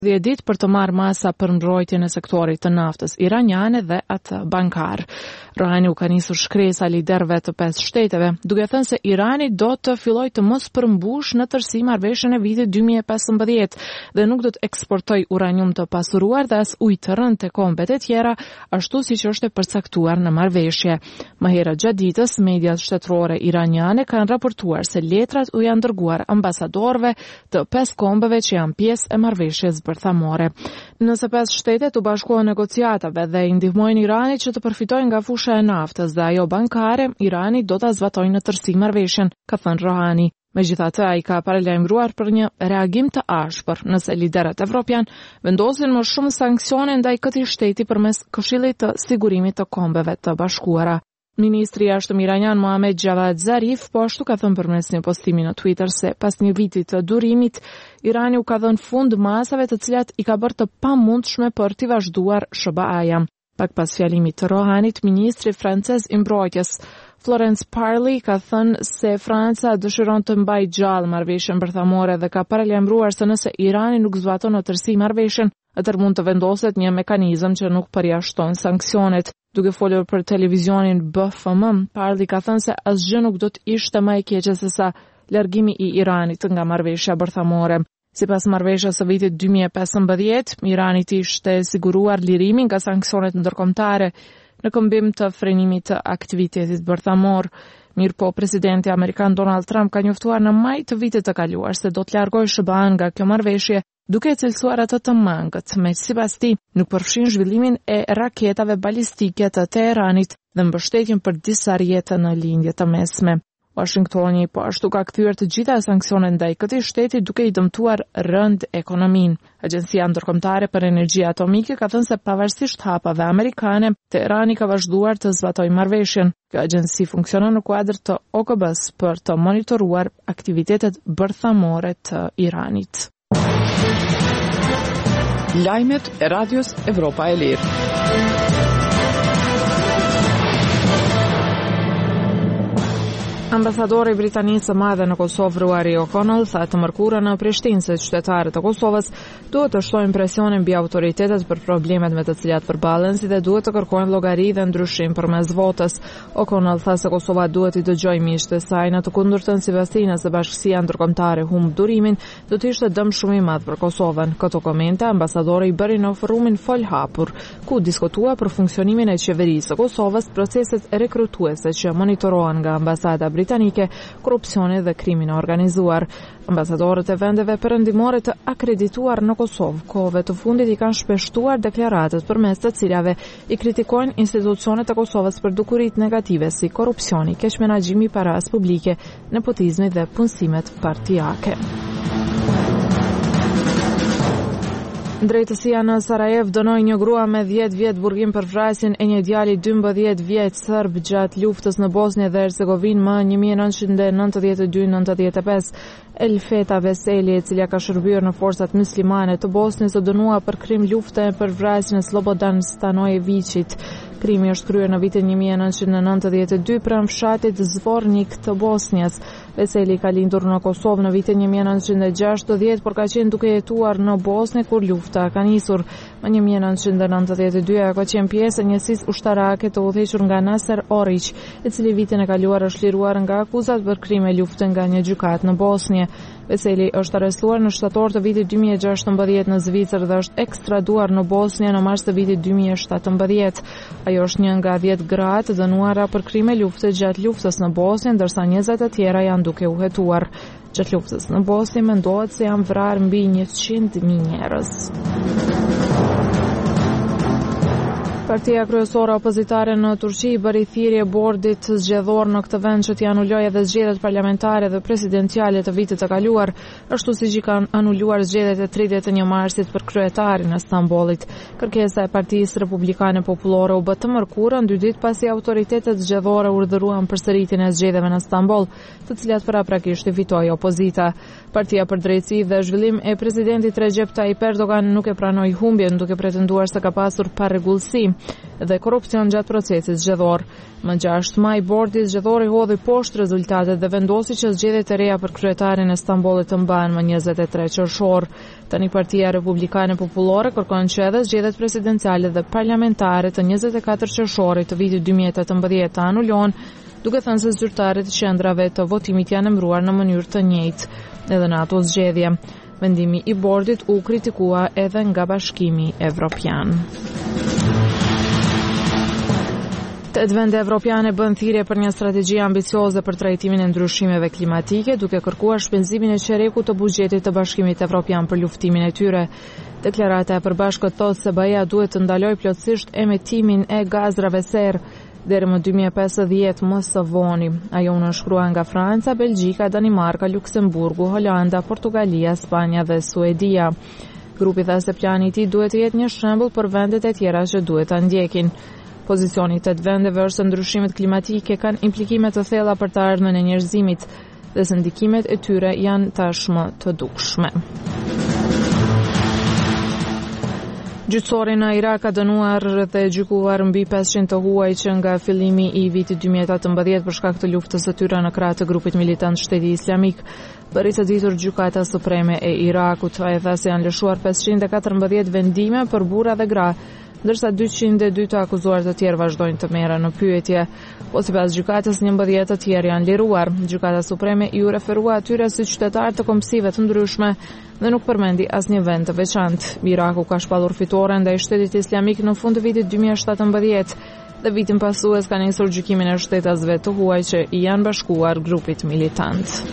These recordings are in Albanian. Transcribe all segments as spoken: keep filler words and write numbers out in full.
dhjetë ditë për të marrë masa për mbrojtjen e sektorit të naftës iraniane dhe atë bankar. Rohani u ka nisur shkresa liderëve të pesë shteteve, duke thënë se Irani do të fillojë të mos përmbush në tërësi marrëveshjen e vitit dy mijë e pesëmbëdhjetë dhe nuk do të eksportojë uranium të pasuruar dhe as ujë të rënd te kombet e tjera, ashtu siç është e përcaktuar në marrëveshje. Më herët gjatë ditës, mediat shtetërore iraniane kanë raportuar se letrat u janë dërguar ambasadorëve të pesë kombeve që janë pjesë e marrëveshjes bërthamore. Nëse pesë shtetet u bashkohen negociatave dhe i ndihmojnë Iranit që të përfitojë nga fusha e naftës dhe ajo bankare, Irani do ta zbatojë në tërësi marrëveshjen, ka thënë Rohani. Megjithatë, ai ka paralajmëruar për një reagim të ashpër nëse liderët evropian vendosin më shumë sanksione ndaj këtij shteti përmes Këshillit të Sigurimit të Kombeve të Bashkuara. Ministri i jashtëm iranian Mohammad Javad Zarif po ashtu ka thënë përmes një postimi në Twitter se pas një viti të durimit, Irani u ka dhënë fund masave të cilat i ka bërë të pamundshme për t'i vazhduar S B A-ja. Pak pas fjalimit të Rohanit, ministri francez i mbrojtjes Florence Parly ka thënë se Franca dëshiron të mbajë gjallë marrëveshjen bërthamore dhe ka paralajmëruar se nëse Irani nuk zbaton në tërësi marrëveshjen, atëherë mund të vendoset një mekanizëm që nuk përjashton sanksionet. Duke folur për televizionin B F M, Parly ka thënë se asgjë nuk do të ishte më e keqe se sa largimi i Iranit nga marrëveshja bërthamore. Sipas marrëveshjes së vitit dy mijë e pesëmbëdhjetë, Iranit ishte siguruar lirimin nga sanksionet ndërkombëtare në këmbim të frenimit të aktivitetit bërthamor. Mirë po, presidenti amerikan Donald Trump ka njoftuar në maj të vitit të kaluar se do të largojë S B A-n nga kjo marrëveshje, duke cilësuar atë të mangët, me sipas tij nuk përfshin zhvillimin e raketave balistike të Teheranit dhe mbështetjen për disa rrjete në lindje të mesme. Washingtoni po ashtu ka kthyer të gjitha sanksionet ndaj këtij shteti duke i dëmtuar rënd ekonominë. Agjencia ndërkombëtare për energji atomike ka thënë se pavarësisht hapave amerikane, Teherani ka vazhduar të zbatojë marrëveshjen. Kjo agjenci funksionon në kuadër të O K B-s për të monitoruar aktivitetet bërthamore të Iranit. Lajmet e Radios Evropa e Lirë. Ambasadori i Britanisë së Madhe në Kosovë, Ruari O'Connell, tha të mërkurën në Prishtinë se qytetarët e Kosovës duhet të shtojnë presionin mbi autoritetet për problemet me të cilat përballen, si dhe duhet të kërkojnë llogari dhe ndryshim përmes votës. O'Connell tha se Kosova duhet i dëgjojë miqtë e saj, në të kundërtën sipas tij nëse bashkësia ndërkombëtare humb durimin, do të ishte dëm shumë i madh për Kosovën. Këto komente ambasadori i bëri në forumin Fol Hapur, ku diskutua për funksionimin e qeverisë së Kosovës, proceset rekrutuese që monitorohen nga ambasada britanike, korrupsioni dhe krimin e organizuar. Ambasadorët e vendeve perëndimore të akredituar në Kosovë kohëve të fundit i kanë shpeshtuar deklaratat përmes të cilave i kritikojnë institucionet e Kosovës për dukuritë negative si korrupsioni, keqmenaxhimi i parasë publike, nepotizmi dhe punësimet partijake. Drejtësia në Sarajev dënoi një grua me dhjetë vjet burgim për vrasjen e një djali dymbëdhjetë vjeç serb gjatë luftës në Bosnjë dhe Hercegovinë më një mijë e nëntëqind e nëntëdhjetë e dy nëntëdhjetë e pesë. Elfeta Veseli, e cila ka shërbyer në forcat muslimane të Bosnjës, u dënua për krim lufte për vrasjen e Slobodan Stanojevićit. Krimi është kryer në vitin një mijë e nëntëqind e nëntëdhjetë e dy pranë fshatit Zvornik të Bosnjës. Veseli ka lindur në Kosovë në vitin një mijë e nëntëqind e gjashtëdhjetë, por ka qenë duke jetuar në Bosnjë kur lufta ka nisur. Më një mijë e nëntëqind e nëntëdhjetë e dy ka qenë pjesë e njësisë ushtarake të udhëhequr nga Nasser Orić, i cili vitin e kaluar është liruar nga akuzat për krime lufte nga një gjykatë në Bosnjë. Veseli është arrestuar në shtator të vitit dy mijë e gjashtëmbëdhjetë në Zvicër dhe është ekstraduar në Bosnjë në mars të vitit dy mijë e shtatëmbëdhjetë. Ajo është një nga dhjetë gratë të dënuara për krime lufte gjatë luftës në Bosnjë, ndërsa njëzet e tjera janë duke u hetuar. Gjatë luftës në Bosnjë mendohet se janë vrarë mbi njëqind mijë njerëz. Partia kryesore opozitare në Turqi bëri thirrje bordit zgjedhor në këtë vend që t'i anulojë edhe zgjedhjet parlamentare dhe presidenciale të vitit të kaluar, ashtu siç i kanë anuluar zgjedhjet e tridhjetë e një marsit për kryetarin e Stambollit. Kërkesa e Partisë Republikane Popullore u bë të mërkurën dy ditë pasi autoritetet zgjedhore urdhëruan përsëritjen e zgjedhjeve në Stamboll, të cilat paraprakisht i fitoi opozita. Partia për Drejtësi dhe Zhvillim e presidentit Recep Tayyip Erdogan nuk e pranoi humbjen, duke pretenduar se ka pasur parregullsi. dhe korrupsion gjatë procesit zgjedhor. Më gjashtë maj, bordi zgjedhor i hodhi poshtë rezultatet dhe vendosi që zgjedhjet e reja për kryetarin e Stambollit të mbahen më njëzet e tre qershor. Tani Partia Republikane Popullore kërkon që edhe zgjedhjet presidenciale dhe parlamentare të njëzet e katër qershorit të vitit dy mijë e tetëmbëdhjetë të anulon, duke thënë se zyrtarët e qendrave të votimit janë emëruar në mënyrë të njëjtë edhe në ato zgjedhje. Vendimi i bordit u kritikua edhe nga Bashkimi Evropian. Tetë vende evropiane bën thirrje për një strategji ambicioze për trajtimin e ndryshimeve klimatike, duke kërkuar shpenzimin e çerekut të buxhetit të Bashkimit Evropian për luftimin e tyre. Deklarata e përbashkët thotë se B E A duhet të ndalojë plotësisht emetimin e gazrave serë deri më dy mijë e pesëdhjetë më së voni. Ajo u nënshkrua nga Franca, Belgjika, Danimarka, Luksemburgu, Holanda, Portugalia, Spanja dhe Suedia. Grupi tha se plani i tij duhet të jetë një shembull për vendet e tjera që duhet ta ndjekin. Pozicioni të të vendeve është se ndryshimet klimatike kanë implikime të thella për të ardhmen e njerëzimit dhe se ndikimet e tyre janë tashmë të dukshme. Gjyqësori në Irak ka dënuar dhe gjykuar mbi pesëqind të huaj që nga fillimi i vitit dy mijë e tetëmbëdhjetë për shkak të luftës së tyre në krah të grupit militant Shteti Islamik. Bëri të ditur Gjykata Supreme e Irakut, ai tha se janë lëshuar pesëqind e katërmbëdhjetë vendime për burra dhe gra, ndërsa dyqind e dy të akuzuar të tjerë vazhdojnë të merren në pyetje. Po sipas gjykatës, njëmbëdhjetë të tjerë janë liruar. Gjykata Supreme ju referua atyre si qytetarë të kombësive të ndryshme dhe nuk përmendi asnjë vend të veçantë. Iraku ka shpallur fitore ndaj Shtetit Islamik në fund të vitit dy mijë e shtatëmbëdhjetë dhe vitin pasues ka nisur gjykimin e shtetasve të huaj që i janë bashkuar grupit militant.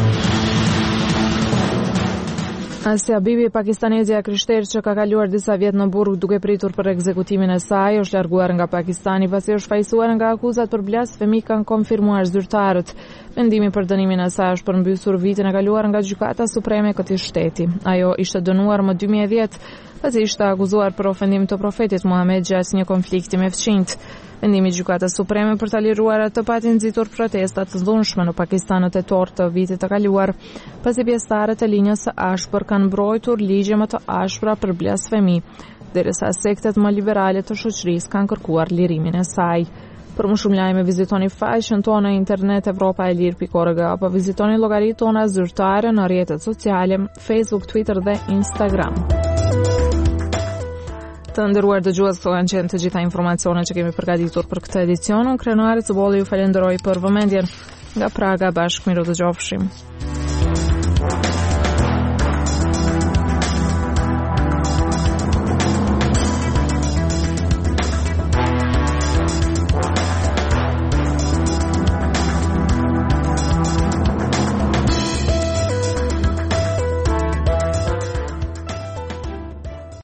Asia Bibi, pakistanezja krishterë që ka kaluar disa vjet në burg duke pritur për ekzekutimin e saj, është larguar nga Pakistani pasi është fajsuar nga akuzat për blasfemi, kanë konfirmuar zyrtarët. Vendimi për dënimin e saj është përmbysur vitin e kaluar nga Gjykata Supreme e këtij shteti. Ajo ishte dënuar më dy mijë e dhjetë pasi ishte akuzuar për ofendim të profetit Muhammed gjatë një konflikti me fqinjt. Vendimi i Gjykatës Supreme për ta liruar atë pati nxitur protesta të dhunshme në Pakistan në tetor të vitit të kaluar, pasi pjesëtarët e linjës së ashpër kanë mbrojtur ligje më të ashpra për blasfemi, derisa sektet më liberale të shoqërisë kanë kërkuar lirimin e saj. Për më shumë lajme vizitoni faqen tonë në internet europa e lirë pikë org apo vizitoni llogaritë tona zyrtare në rrjetet sociale, Facebook, Twitter dhe Instagram. Të nderuar dëgjues, këto kanë qenë të gjitha informacionet që kemi përgatitur për këtë edicion. Unë Krenari Cubolli ju falenderoj për vëmendjen. Nga Praga, bashkë miru dëgjofshim.